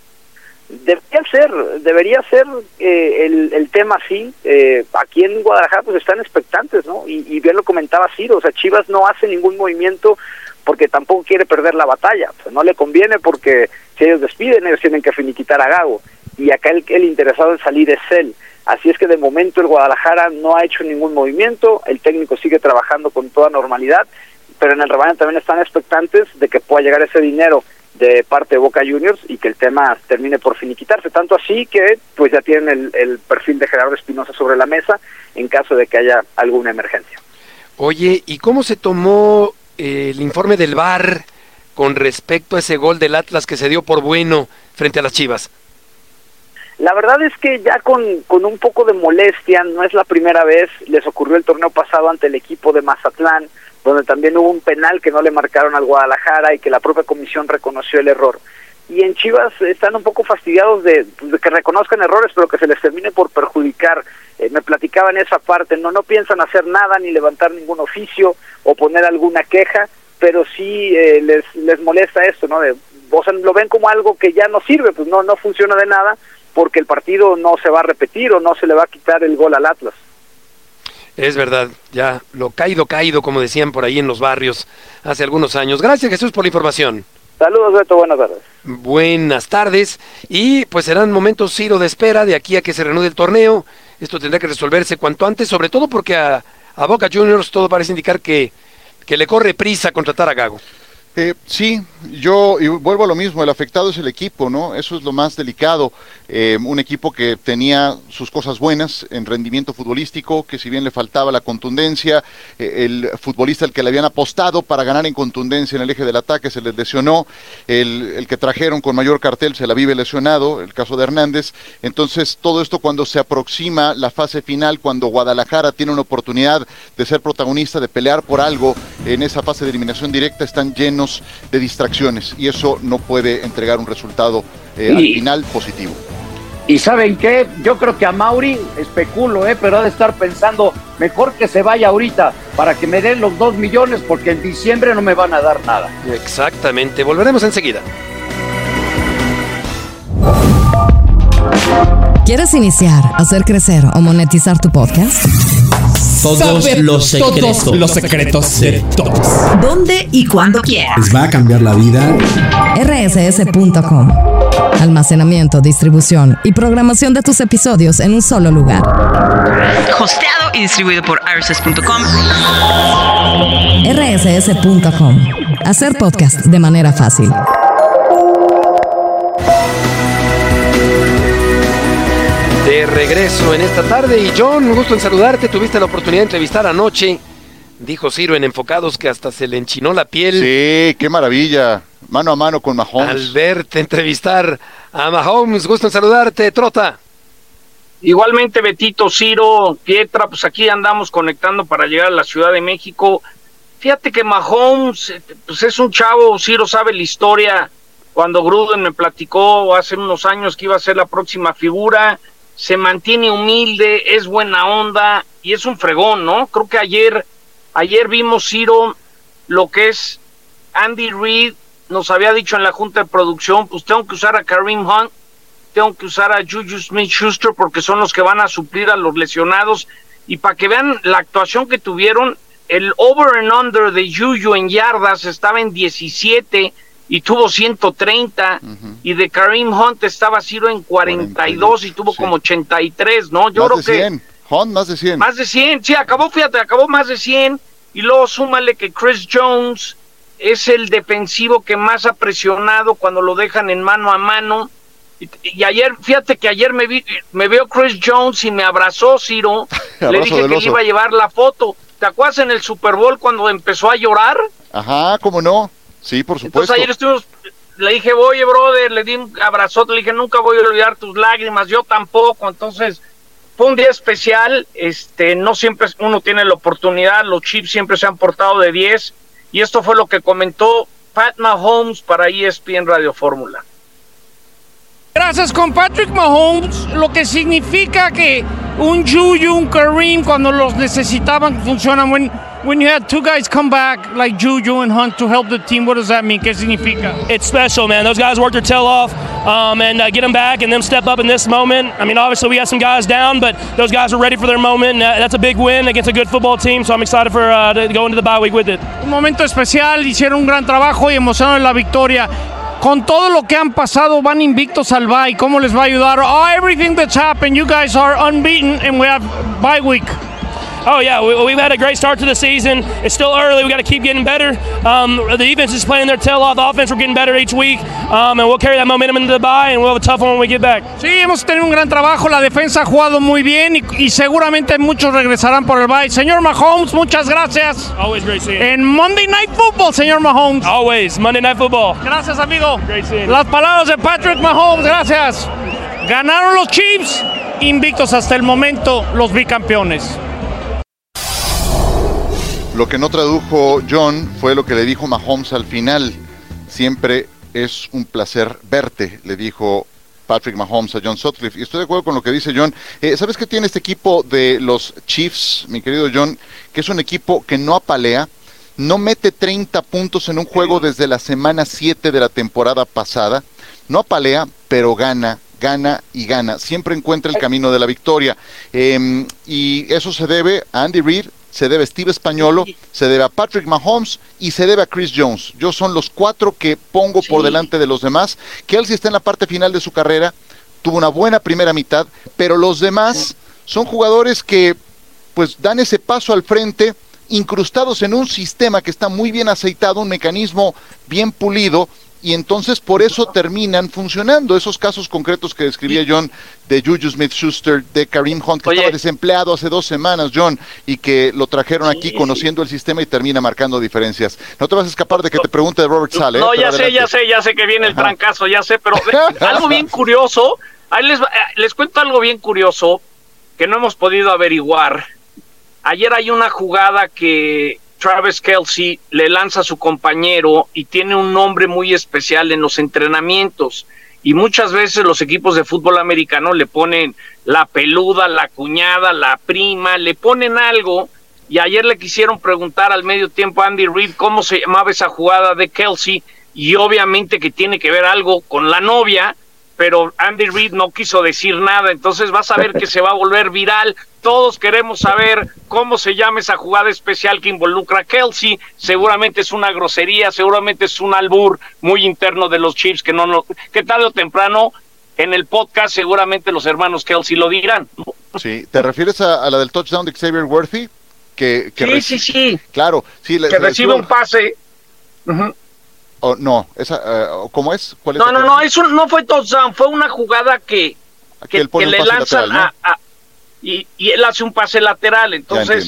Debería ser, debería ser eh, el, el tema así. Eh, aquí en Guadalajara pues están expectantes, ¿no? Y, y bien lo comentaba Ciro, o sea, Chivas no hace ningún movimiento porque tampoco quiere perder la batalla. O sea, no le conviene, porque si ellos despiden, ellos tienen que finiquitar a Gago. Y acá el, el interesado en salir es él. Así es que de momento el Guadalajara no ha hecho ningún movimiento, el técnico sigue trabajando con toda normalidad, pero en el rebaño también están expectantes de que pueda llegar ese dinero de parte de Boca Juniors y que el tema termine por finiquitarse, tanto así que pues ya tienen el, el perfil de Gerardo Espinosa sobre la mesa en caso de que haya alguna emergencia. Oye, ¿y cómo se tomó eh, el informe del V A R con respecto a ese gol del Atlas que se dio por bueno frente a las Chivas? La verdad es que ya con, con un poco de molestia, no es la primera vez, les ocurrió el torneo pasado ante el equipo de Mazatlán, donde también hubo un penal que no le marcaron al Guadalajara y que la propia comisión reconoció el error. Y en Chivas están un poco fastidiados de, de que reconozcan errores, pero que se les termine por perjudicar. Eh, me platicaban esa parte, no no piensan hacer nada, ni levantar ningún oficio o poner alguna queja, pero sí eh, les les molesta esto, ¿no? De, o sea, lo ven como algo que ya no sirve, pues no no funciona de nada, porque el partido no se va a repetir o no se le va a quitar el gol al Atlas. Es verdad, ya lo caído, caído, como decían por ahí en los barrios hace algunos años. Gracias, Jesús, por la información. Saludos, Beto, buenas tardes. Buenas tardes, y pues serán momentos, Ciro, de espera de aquí a que se reanude el torneo. Esto tendrá que resolverse cuanto antes, sobre todo porque a, a Boca Juniors todo parece indicar que, que le corre prisa contratar a Gago. Eh, sí, yo y vuelvo a lo mismo, el afectado es el equipo, ¿no? Eso es lo más delicado. Eh, un equipo que tenía sus cosas buenas en rendimiento futbolístico, que si bien le faltaba la contundencia, eh, el futbolista al que le habían apostado para ganar en contundencia en el eje del ataque se les lesionó, el, el que trajeron con mayor cartel se la vive lesionado, el caso de Hernández. Entonces todo esto, cuando se aproxima la fase final, cuando Guadalajara tiene una oportunidad de ser protagonista, de pelear por algo en esa fase de eliminación directa, están llenos de distracciones y eso no puede entregar un resultado eh, y, al final positivo. Y ¿saben qué? Yo creo que a Mauri, especulo, ¿eh? pero ha de estar pensando, mejor que se vaya ahorita para que me den los dos millones, porque en diciembre no me van a dar nada. Exactamente, volveremos enseguida. ¿Quieres iniciar, hacer crecer o monetizar tu podcast? todos saber los secretos. todos los secretos de todos. ¿Dónde y cuándo quieras? Les va a cambiar la vida. R S S punto com. Almacenamiento, distribución y programación de tus episodios en un solo lugar. Hosteado y distribuido por R S S punto com. R S S punto com. Hacer podcast de manera fácil. De regreso en esta tarde. Y John, un gusto en saludarte. Tuviste la oportunidad de entrevistar anoche. Dijo Ciro en Enfocados que hasta se le enchinó la piel. Sí, qué maravilla. Mano a mano con Mahomes. Al verte entrevistar a Mahomes. Gusto en saludarte, Trota. Igualmente, Betito, Ciro, Pietra, pues aquí andamos conectando para llegar a la Ciudad de México. Fíjate que Mahomes, pues es un chavo, Ciro sabe la historia. Cuando Gruden me platicó hace unos años que iba a ser la próxima figura, se mantiene humilde, es buena onda y es un fregón, ¿no? Creo que ayer, ayer vimos, Ciro, lo que es Andy Reid. Nos había dicho en la junta de producción, pues tengo que usar a Kareem Hunt, tengo que usar a Juju Smith-Schuster porque son los que van a suplir a los lesionados. Y para que vean la actuación que tuvieron, el over and under de Juju en yardas estaba en diecisiete y tuvo ciento treinta, uh-huh. Y de Kareem Hunt estaba Ciro en cuarenta y dos y tuvo sí. como ochenta y tres, ¿no? Yo más creo de que cien. Hunt más de cien. Más de cien, sí, acabó, fíjate, acabó más de cien, y luego súmale que Chris Jones es el defensivo que más ha presionado cuando lo dejan en mano a mano. Y, y ayer, fíjate que ayer me vi, me veo Chris Jones y me abrazó, Ciro. Le dije que le iba a llevar la foto. ¿Te acuerdas en el Super Bowl cuando empezó a llorar? Ajá, ¿cómo no? Sí, por supuesto. Entonces ayer estuvimos, le dije, oye, brother, le di un abrazote, le dije, nunca voy a olvidar tus lágrimas, yo tampoco. Entonces, fue un día especial. Este, no siempre uno tiene la oportunidad, los Chiefs siempre se han portado de diez. Y esto fue lo que comentó Pat Mahomes para E S P N Radio Fórmula. Gracias con Patrick Mahomes, lo que significa que un Juju, un Kareem, cuando los necesitaban, funcionan. When, when you had two guys come back, like Juju and Hunt, to help the team, what does that mean? ¿Qué significa? It's special, man. Those guys worked their tail off, um, and uh, get them back and them step up in this moment. I mean, obviously we had some guys down, but those guys were ready for their moment. And uh, that's a big win against a good football team, so I'm excited for uh, to go into the bye week with it. Un momento especial, hicieron un gran trabajo y emocionaron la victoria. Con todo lo que han pasado, van invictos al bye. ¿Cómo les va a ayudar? Oh, everything that's happened, you guys are unbeaten and we have bye week. Oh, yeah, we, we've had a great start to the season. It's still early. We got to keep getting better. Um, the defense is playing their tail off. The offense, we're getting better each week. Um, and we'll carry that momentum into the bye, and we'll have a tough one when we get back. Sí, hemos tenido un gran trabajo. La defensa ha jugado muy bien y, y seguramente muchos regresarán por el bye. Señor Mahomes, muchas gracias. Always great seeing you. En Monday Night Football, señor Mahomes. Always. Monday Night Football. Gracias, amigo. Great seeing you. Las palabras de Patrick Mahomes, gracias. Ganaron los Chiefs, invictos hasta el momento, los bicampeones. Lo que no tradujo John fue lo que le dijo Mahomes al final. Siempre es un placer verte, le dijo Patrick Mahomes a John Sutcliffe. Y estoy de acuerdo con lo que dice John. Eh, ¿Sabes qué tiene este equipo de los Chiefs, mi querido John? Que es un equipo que no apalea, no mete treinta puntos en un juego desde la semana siete de la temporada pasada. No apalea, pero gana, gana y gana. Siempre encuentra el camino de la victoria. Eh, y eso se debe a Andy Reid, se debe a Steve Spagnuolo, se debe a Patrick Mahomes y se debe a Chris Jones. Yo son los cuatro que pongo sí. por delante de los demás. Kelce está en la parte final de su carrera, tuvo una buena primera mitad, pero los demás sí. son jugadores que pues dan ese paso al frente, incrustados en un sistema que está muy bien aceitado, un mecanismo bien pulido, y entonces por eso terminan funcionando. Esos casos concretos que describía John de Juju Smith-Schuster, de Kareem Hunt, que Oye. estaba desempleado hace dos semanas, John, y que lo trajeron aquí sí. conociendo el sistema y termina marcando diferencias. No te vas a escapar de que te pregunte de Robert Saleh. No, ¿eh? ya sé, ya sé, ya sé que viene Ajá. el trancazo, ya sé, pero algo bien curioso, ahí les, les cuento algo bien curioso que no hemos podido averiguar. Ayer hay una jugada que Travis Kelce le lanza a su compañero y tiene un nombre muy especial en los entrenamientos, y muchas veces los equipos de fútbol americano le ponen la peluda, la cuñada, la prima, le ponen algo, y ayer le quisieron preguntar al medio tiempo a Andy Reid cómo se llamaba esa jugada de Kelce, y obviamente que tiene que ver algo con la novia, pero Andy Reid no quiso decir nada, entonces vas a ver que se va a volver viral. Todos queremos saber cómo se llama esa jugada especial que involucra a Kelce. Seguramente es una grosería, seguramente es un albur muy interno de los Chiefs que no, no que tarde o temprano en el podcast seguramente los hermanos Kelce lo dirán. Sí, ¿te refieres a, a la del touchdown de Xavier Worthy? Que, que sí, reci- sí, sí. Claro, sí. Que recibe un pase. Uh-huh. Oh, no, esa, uh, ¿cómo es? ¿Cuál es no, no, no, eso no fue touchdown, fue una jugada que, que, que le lanzan lateral, ¿no? a, a y, y él hace un pase lateral, entonces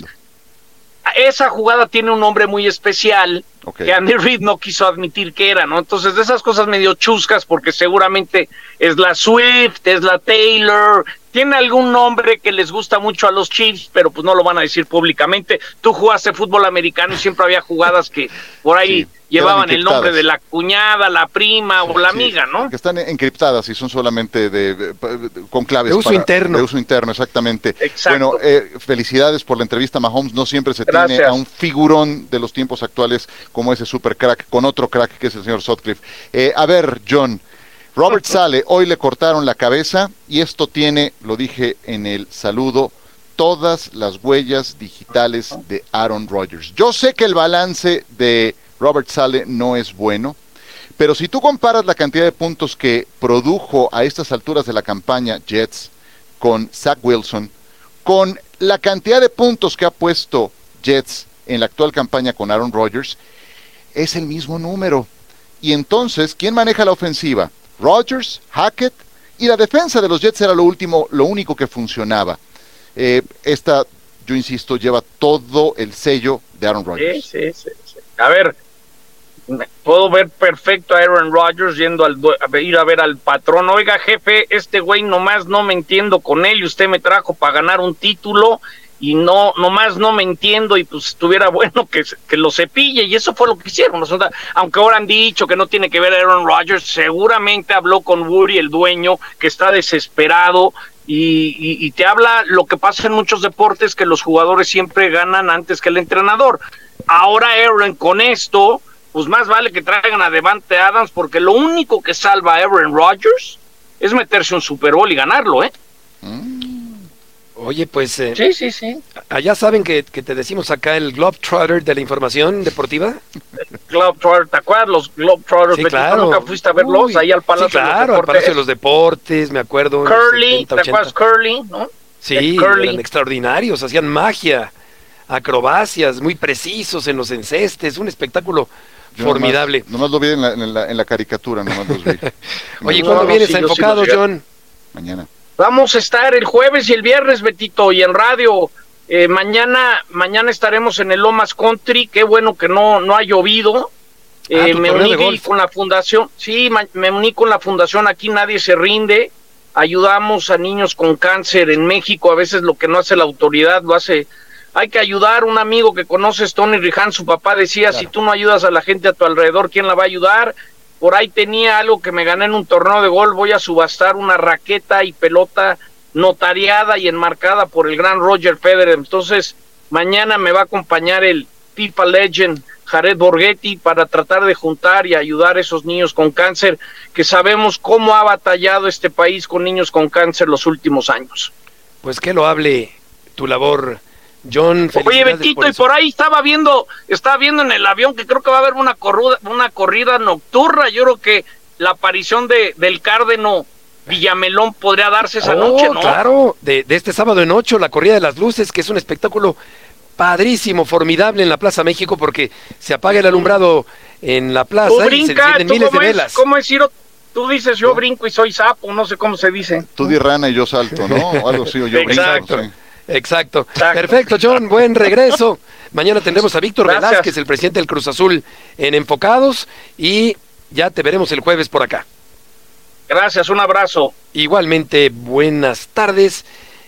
esa jugada tiene un nombre muy especial, okay, que Andy Reid no quiso admitir que era, ¿no? Entonces de esas cosas medio chuscas, porque seguramente es la Swift, es la Taylor, tiene algún nombre que les gusta mucho a los Chiefs, pero pues no lo van a decir públicamente. Tú jugaste fútbol americano y siempre había jugadas que por ahí sí, llevaban el nombre de la cuñada, la prima sí, o la sí, amiga, ¿no? Que están encriptadas y son solamente de, de, de con claves. De uso para, interno. De uso interno, exactamente. Exacto. Bueno, eh, felicidades por la entrevista, Mahomes. No siempre se Gracias. tiene a un figurón de los tiempos actuales como ese super crack, con otro crack que es el señor Sutcliffe. Eh, a ver, John, Robert Saleh, hoy le cortaron la cabeza y esto tiene, lo dije en el saludo, todas las huellas digitales de Aaron Rodgers. Yo sé que el balance de Robert Saleh no es bueno, pero si tú comparas la cantidad de puntos que produjo a estas alturas de la campaña Jets con Zach Wilson, con la cantidad de puntos que ha puesto Jets en la actual campaña con Aaron Rodgers, es el mismo número. Y entonces, ¿quién maneja la ofensiva? Rodgers, Hackett, y la defensa de los Jets era lo último, lo único que funcionaba. Eh, esta, yo insisto, lleva todo el sello de Aaron Rodgers. Sí, sí, sí, sí. A ver, puedo ver perfecto a Aaron Rodgers yendo al, a ir a ver al patrón. Oiga, jefe, este güey nomás no me entiendo con él y usted me trajo para ganar un título y no, nomás no me entiendo y pues estuviera bueno que, que lo cepille, y eso fue lo que hicieron. O sea, aunque ahora han dicho que no tiene que ver a Aaron Rodgers, seguramente habló con Woody, el dueño, que está desesperado. Y, y, y te habla lo que pasa en muchos deportes, que los jugadores siempre ganan antes que el entrenador. Ahora Aaron con esto, pues más vale que traigan a Devante Adams, porque lo único que salva a Aaron Rodgers es meterse un Super Bowl y ganarlo, ¿eh? Mm. Oye, pues... Eh, sí, sí, sí. ¿Allá saben que, que te decimos acá el Globetrotter de la información deportiva? Globetrotter, ¿te acuerdas? Los Globetrotters, sí, claro. ¿Nunca fuiste a verlos? Uy, ahí al Palacio sí, claro, de los Deportes. al Palacio de los Deportes, me acuerdo. Curly, setenta, ¿te acuerdas Curly? ¿No? Sí, eran extraordinarios, hacían magia, acrobacias, muy precisos en los encestes, un espectáculo Yo formidable. Nomás, nomás lo vi en la, en la, en la caricatura, nomás los vi. Oye, ¿cuándo no, vienes no, sí, a Enfocado, sí John? Mañana. Vamos a estar el jueves y el viernes, Betito, y en radio. Eh, mañana mañana estaremos en el Lomas Country. Qué bueno que no no ha llovido. Eh, ah, me uní con la fundación. Sí, me uní con la fundación Aquí Nadie Se Rinde. Ayudamos a niños con cáncer en México. A veces lo que no hace la autoridad lo hace. Hay que ayudar. Un amigo que conoces, Tony Rijan, su papá decía, claro, si tú no ayudas a la gente a tu alrededor, ¿quién la va a ayudar? Por ahí tenía algo que me gané en un torneo de golf. Voy a subastar una raqueta y pelota notariada y enmarcada por el gran Roger Federer. Entonces, mañana me va a acompañar el FIFA Legend Jared Borghetti para tratar de juntar y ayudar a esos niños con cáncer, que sabemos cómo ha batallado este país con niños con cáncer los últimos años. Pues que lo hable tu labor, John. Oye, Betito, por y por ahí estaba viendo, estaba viendo en el avión que creo que va a haber una corrida, una corrida nocturna. Yo creo que la aparición de del Cárdeno Villamelón podría darse esa oh, noche, ¿no? Claro, de, de este sábado en ocho, la corrida de las luces, que es un espectáculo padrísimo, formidable en la Plaza México, porque se apaga el alumbrado en la plaza tú y brinca, se encienden miles de velas. ¿Cómo es, Ciro? Tú dices, yo brinco y soy sapo, no sé cómo se dice. Tú di rana y yo salto, ¿no? O algo así, o yo Exacto. brinco, sí. Exacto. Exacto. Perfecto, John, buen regreso. Mañana tendremos a Víctor Gracias. Velázquez, el presidente del Cruz Azul, en Enfocados, y ya te veremos el jueves por acá. Gracias, un abrazo. Igualmente, buenas tardes,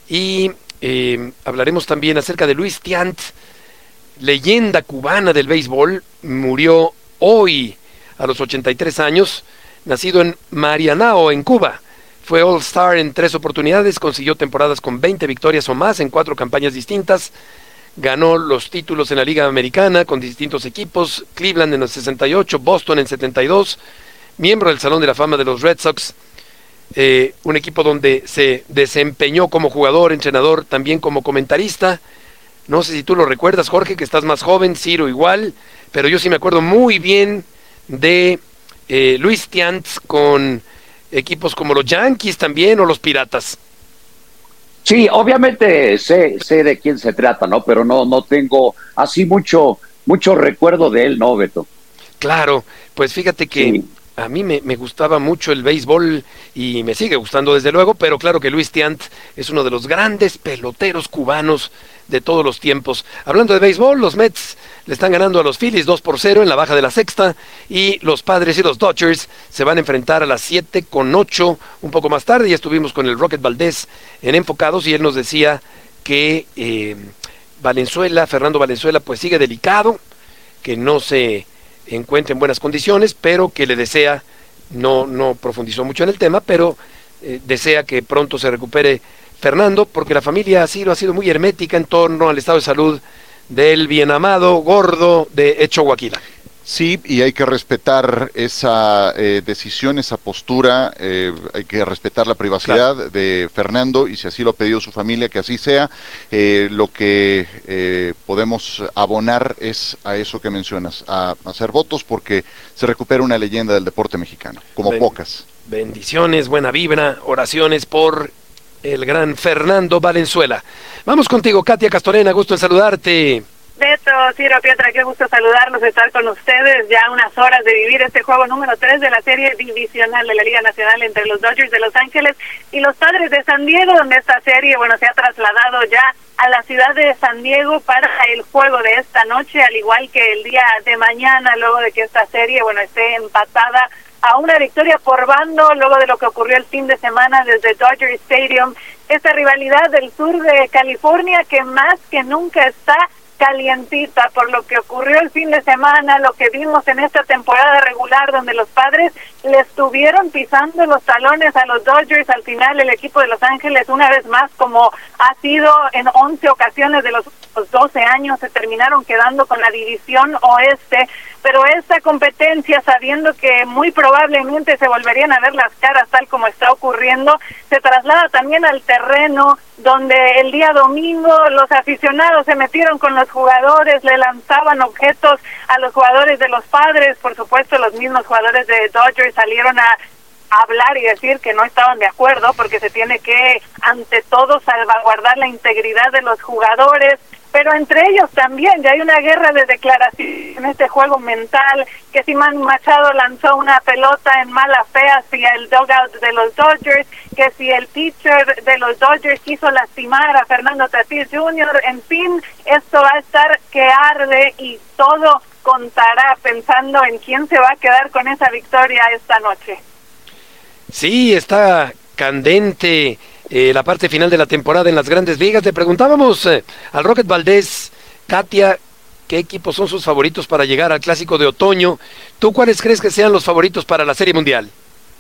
y eh, hablaremos también acerca de Luis Tiant, leyenda cubana del béisbol. Murió hoy a los ochenta y tres años, nacido en Marianao, en Cuba. Fue All-Star en tres oportunidades, consiguió temporadas con veinte victorias o más en cuatro campañas distintas, ganó los títulos en la Liga Americana con distintos equipos, Cleveland en el sesenta y ocho, Boston en setenta y dos, miembro del Salón de la Fama de los Red Sox. eh, un equipo donde se desempeñó como jugador, entrenador, también como comentarista. No sé si tú lo recuerdas, Jorge, que estás más joven, Ciro igual, pero yo sí me acuerdo muy bien de eh, Luis Tiantz con equipos como los Yankees también o los Piratas. Sí, obviamente sé, sé de quién se trata, ¿no? Pero no, no tengo así mucho, mucho recuerdo de él, ¿no, Beto? Claro, pues fíjate que sí. A mí me, me gustaba mucho el béisbol y me sigue gustando desde luego, pero claro que Luis Tiant es uno de los grandes peloteros cubanos de todos los tiempos. Hablando de béisbol, los Mets le están ganando a los Phillies dos por cero en la baja de la sexta y los Padres y los Dodgers se van a enfrentar a las siete con ocho un poco más tarde. Ya estuvimos con el Rocket Valdés en Enfocados y él nos decía que eh, Valenzuela, Fernando Valenzuela, pues sigue delicado, que no se encuentra en buenas condiciones, pero que le desea, no, no profundizó mucho en el tema, pero eh, desea que pronto se recupere Fernando, porque la familia Ciro ha sido muy hermética en torno al estado de salud del bien amado gordo de Hecho Guaquila. Sí, y hay que respetar esa eh, decisión, esa postura, eh, hay que respetar la privacidad claro. de Fernando, y si así lo ha pedido su familia, que así sea. Eh, lo que eh, podemos abonar es a eso que mencionas, a, a hacer votos porque se recupera una leyenda del deporte mexicano, como ben, pocas. Bendiciones, buena vibra, oraciones por el gran Fernando Valenzuela. Vamos contigo, Katia Castorena, gusto en saludarte. Beto, Ciro, Pietra, qué gusto saludarlos, estar con ustedes, ya unas horas de vivir este juego número tres de la serie divisional de la Liga Nacional entre los Dodgers de Los Ángeles y los Padres de San Diego, donde esta serie, bueno, se ha trasladado ya a la ciudad de San Diego para el juego de esta noche, al igual que el día de mañana, luego de que esta serie, bueno, esté empatada a una victoria por bando, luego de lo que ocurrió el fin de semana desde Dodger Stadium, esta rivalidad del sur de California que más que nunca está calientita por lo que ocurrió el fin de semana, lo que vimos en esta temporada regular donde los Padres le estuvieron pisando los talones a los Dodgers. Al final el equipo de Los Ángeles, una vez más, como ha sido en once ocasiones de los doce años, se terminaron quedando con la división oeste, pero esta competencia, sabiendo que muy probablemente se volverían a ver las caras tal como está ocurriendo, se traslada también al terreno donde el día domingo los aficionados se metieron con los jugadores, le lanzaban objetos a los jugadores de los Padres. Por supuesto, los mismos jugadores de Dodgers salieron a hablar y decir que no estaban de acuerdo porque se tiene que, ante todo, salvaguardar la integridad de los jugadores. Pero entre ellos también ya hay una guerra de declaraciones en este juego mental, que si Manny Machado lanzó una pelota en mala fe hacia el dugout de los Dodgers, que si el pitcher de los Dodgers quiso lastimar a Fernando Tatis junior, en fin, esto va a estar que arde y todo contará pensando en quién se va a quedar con esa victoria esta noche. Sí, está candente Eh, la parte final de la temporada en las Grandes Ligas. Le preguntábamos eh, al Rocket Valdés, Katia, ¿qué equipos son sus favoritos para llegar al Clásico de Otoño? ¿Tú cuáles crees que sean los favoritos para la Serie Mundial?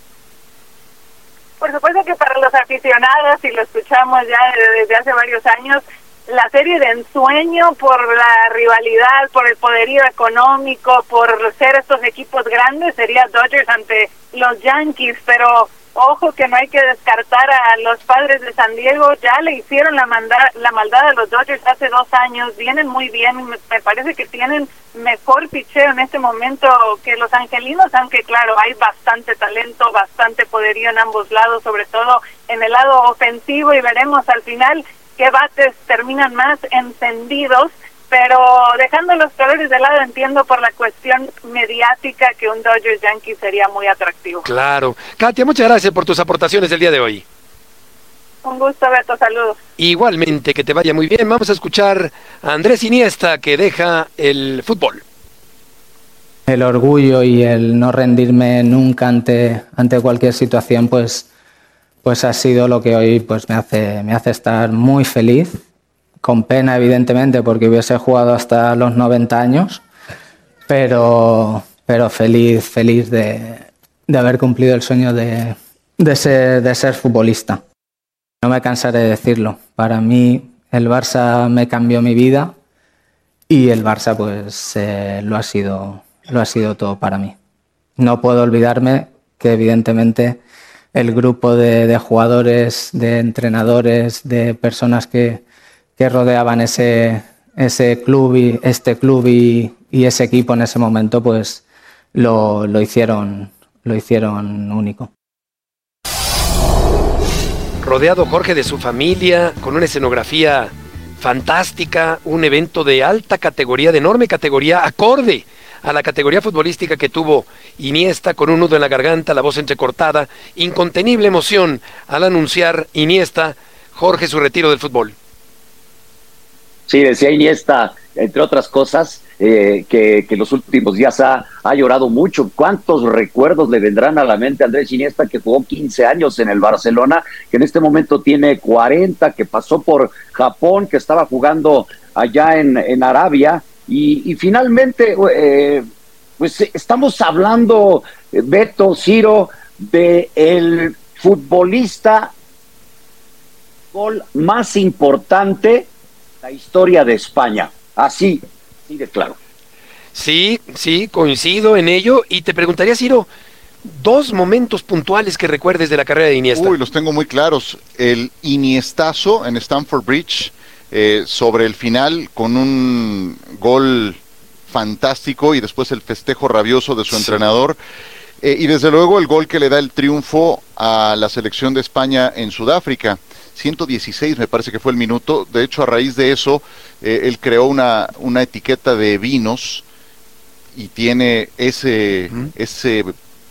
Por supuesto que para los aficionados, y lo escuchamos ya desde hace varios años, la serie de ensueño por la rivalidad, por el poderío económico, por ser estos equipos grandes, sería Dodgers ante los Yankees, pero ojo que no hay que descartar a los Padres de San Diego. Ya le hicieron la, manda- la maldad a los Dodgers hace dos años, vienen muy bien, me parece que tienen mejor picheo en este momento que los angelinos, aunque claro, hay bastante talento, bastante poderío en ambos lados, sobre todo en el lado ofensivo, y veremos al final qué bates terminan más encendidos. Pero dejando los colores de lado, entiendo por la cuestión mediática que un Dodgers Yankees sería muy atractivo. Claro. Katia, muchas gracias por tus aportaciones del día de hoy. Un gusto, Beto, saludos. Igualmente, que te vaya muy bien. Vamos a escuchar a Andrés Iniesta, que deja el fútbol. El orgullo y el no rendirme nunca ante, ante cualquier situación, pues, pues ha sido lo que hoy pues me hace, me hace estar muy feliz. Con pena, evidentemente, porque hubiese jugado hasta los noventa años, pero, pero feliz, feliz de, de haber cumplido el sueño de, de, ser, de ser futbolista. No me cansaré de decirlo. Para mí, el Barça me cambió mi vida y el Barça pues eh, lo ha sido, lo ha sido todo para mí. No puedo olvidarme que, evidentemente, el grupo de, de jugadores, de entrenadores, de personas que, que rodeaban ese, ese club y este club y, y ese equipo en ese momento, pues lo, lo hicieron, lo hicieron único. Rodeado, Jorge, de su familia, con una escenografía fantástica, un evento de alta categoría, de enorme categoría, acorde a la categoría futbolística que tuvo Iniesta, con un nudo en la garganta, la voz entrecortada, incontenible emoción al anunciar Iniesta, Jorge, su retiro del fútbol. Sí, decía Iniesta, entre otras cosas, eh, que, que los últimos días ha, ha llorado mucho. ¿Cuántos recuerdos le vendrán a la mente a Andrés Iniesta, que jugó quince años en el Barcelona, que en este momento tiene cuarenta, que pasó por Japón, que estaba jugando allá en, en Arabia, y, y finalmente, eh, pues estamos hablando, Beto, Ciro, de el futbolista gol más importante de la historia de España. Así, así de claro. Sí, sí, coincido en ello. Y te preguntaría, Ciro, dos momentos puntuales que recuerdes de la carrera de Iniesta. Uy, los tengo muy claros. El Iniestazo en Stamford Bridge, eh, sobre el final, con un gol fantástico, y después el festejo rabioso de su sí. entrenador. Eh, y desde luego el gol que le da el triunfo a la selección de España en Sudáfrica. ciento dieciséis me parece que fue el minuto. De hecho, a raíz de eso, eh, él creó una, una etiqueta de vinos y tiene ese, uh-huh. ese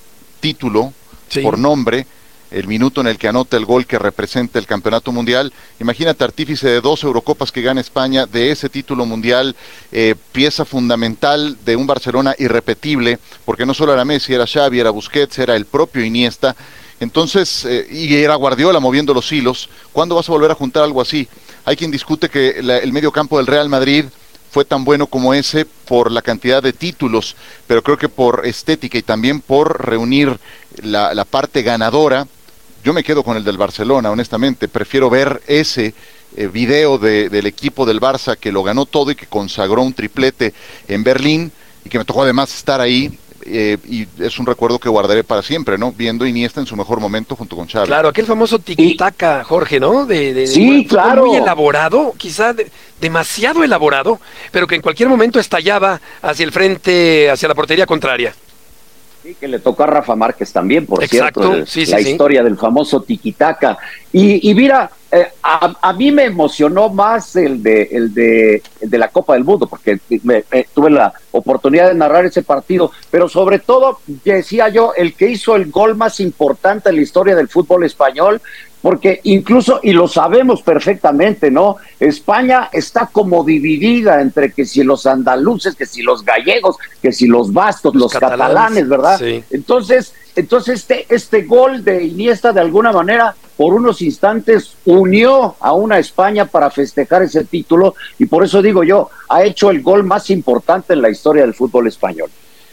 título sí. por nombre, el minuto en el que anota el gol que representa el campeonato mundial. Imagínate, artífice de dos Eurocopas que gana España, de ese título mundial, eh, pieza fundamental de un Barcelona irrepetible, porque no solo era Messi, era Xavi, era Busquets, era el propio Iniesta. Entonces, eh, y era Guardiola moviendo los hilos. ¿Cuándo vas a volver a juntar algo así? Hay quien discute que la, el medio campo del Real Madrid fue tan bueno como ese por la cantidad de títulos, pero creo que por estética y también por reunir la, la parte ganadora, yo me quedo con el del Barcelona, honestamente. Prefiero ver ese eh, video de, del equipo del Barça que lo ganó todo y que consagró un triplete en Berlín, y que me tocó además estar ahí. Eh, y es un recuerdo que guardaré para siempre, ¿no? Viendo Iniesta en su mejor momento junto con Xavi. Claro, aquel famoso tiki-taka, Jorge, ¿no? De, de, sí, de, claro. Muy elaborado, quizá de, demasiado elaborado, pero que en cualquier momento estallaba hacia el frente, hacia la portería contraria. Sí, que le tocó a Rafa Márquez también, por Exacto, cierto, el, sí, sí, la sí. historia del famoso tiki-taka. Y, y mira, eh, a, a mí me emocionó más el de, el de, el de la Copa del Mundo, porque me, me, tuve la oportunidad de narrar ese partido, pero sobre todo, decía yo, el que hizo el gol más importante en la historia del fútbol español, porque incluso, y lo sabemos perfectamente, ¿no? España está como dividida entre que si los andaluces, que si los gallegos, que si los vascos, los, los catalanes, catalanes, ¿verdad? Sí. Entonces, entonces este, este gol de Iniesta, de alguna manera, por unos instantes unió a una España para festejar ese título, y por eso digo yo, ha hecho el gol más importante en la historia del fútbol español.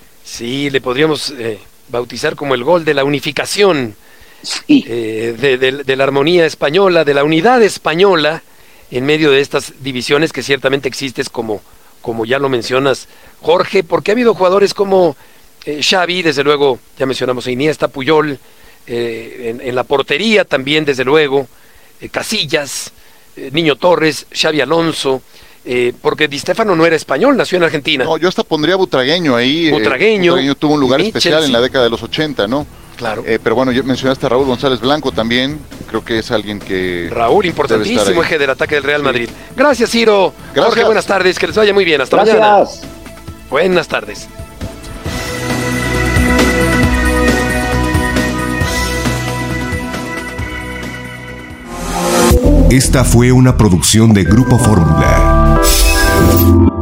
Sí, le podríamos eh, bautizar como el gol de la unificación. Sí. Eh, de, de, de la armonía española, de la unidad española en medio de estas divisiones que ciertamente existen, como, como ya lo mencionas, Jorge, porque ha habido jugadores como eh, Xavi, desde luego, ya mencionamos a Iniesta, Puyol, eh, en, en la portería también, desde luego, eh, Casillas, eh, Niño Torres, Xavi Alonso, eh, porque Di Stéfano no era español, nació en Argentina. No, yo hasta pondría Butragueño ahí. Butragueño, eh, Butragueño tuvo un lugar Mitchell, especial en sí. la década de los ochenta, ¿no? Claro. Eh, pero bueno, yo mencionaste a Raúl González Blanco también, creo que es alguien que... Raúl, importantísimo eje del ataque del Real sí. Madrid. Gracias, Ciro. Gracias. Jorge, buenas tardes, que les vaya muy bien. Hasta Gracias. mañana. Buenas tardes. Esta fue una producción de Grupo Fórmula.